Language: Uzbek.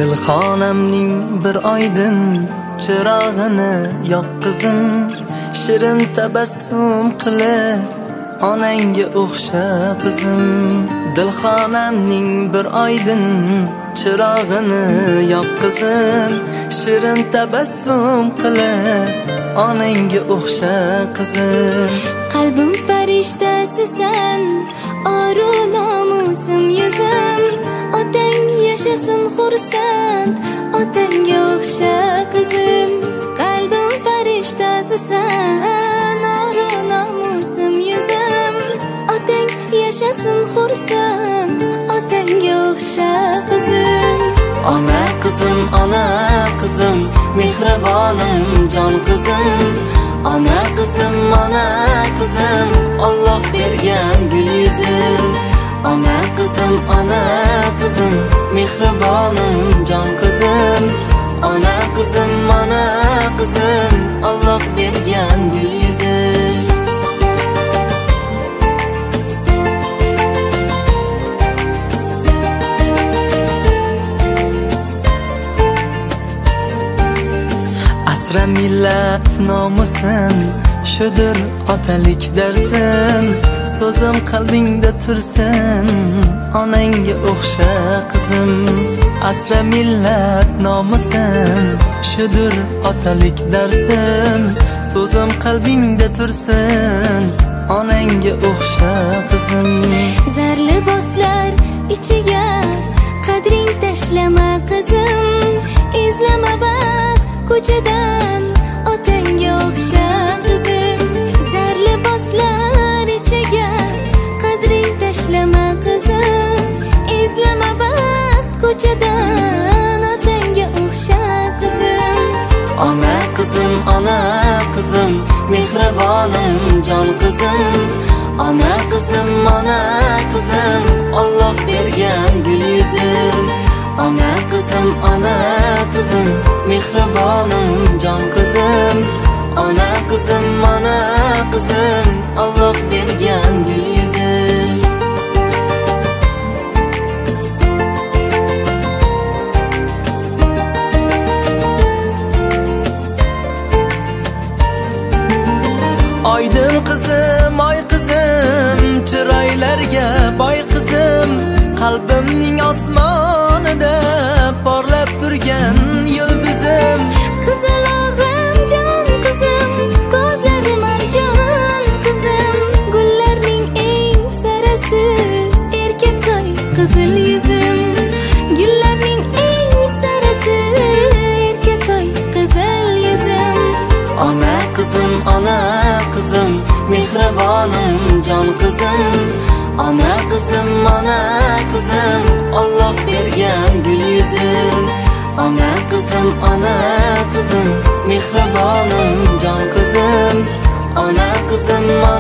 Dilxonamning bir oydin chirog'ini yoq qizim, shirin tabassum qilib onangga o'xsha qizim. Dilxonamning bir oydin chirog'ini yoq qizim, shirin tabassum qilib onangga o'xsha qizim. Qalbim farishtasisan, oru nomusim yuzim, otang yashasin xursand, otanga o'xsha qizim. Qalbim farishtasisan, oru nomusim yuzim, otang yashasin xursand, otanga o'xsha qizim. Ona qizim, ona qizim, mehribonim jon qizim. Ona qizim, ona qizim, Alloh bergan gul yuzim. Ona qizim, ona qizim, mehribonim jon qizim. Ona qizim, ona qizim, Alloh bergan gul yuzim. Asra millat nomusin, shudir otalik darsin. So'zim qalbingda tursin, onangga o'xsha qizim. Asra millat nomusin, shudir otalik darsin. So'zim qalbingda tursin, onangga o'xsha qizim. Zar liboslar ichiga qadring tashlama qizim, izlama baxt ko'chadan otanga o'xsha qizim. Zar liboslar ichiga qadring tashlama qizim, izlama baxt ko'chadan otanga o'xsha qizim. Ona qizim, ona qizim, mehribonim jon qizim. Ona qizim, ona qizim, Alloh bergan gul yuzim. Ona qizim, ona qizim, mehribonim jon qizim. Ona qizim, ona qizim, Alloh bergan gul yuzim. Oydin qizim, oy qizim, chiroylarga boy qizim. Qalbimning osmonida porlab turgan yulduzim. Qizalog'im jon qizim, ko'zlarim arjon qizim. Gullarning eng sarasi, erkatoy qizil yuzim. Gullarning eng sarasi, erkatoy qizil yuzim. Ona qizim, ona qizim, mehribonim jon qizim. Ona qizim, ona qizim, Alloh bergan gul yuzim. Ona qizim, ona qizim, mehribonim jon qizim. Ona qizim,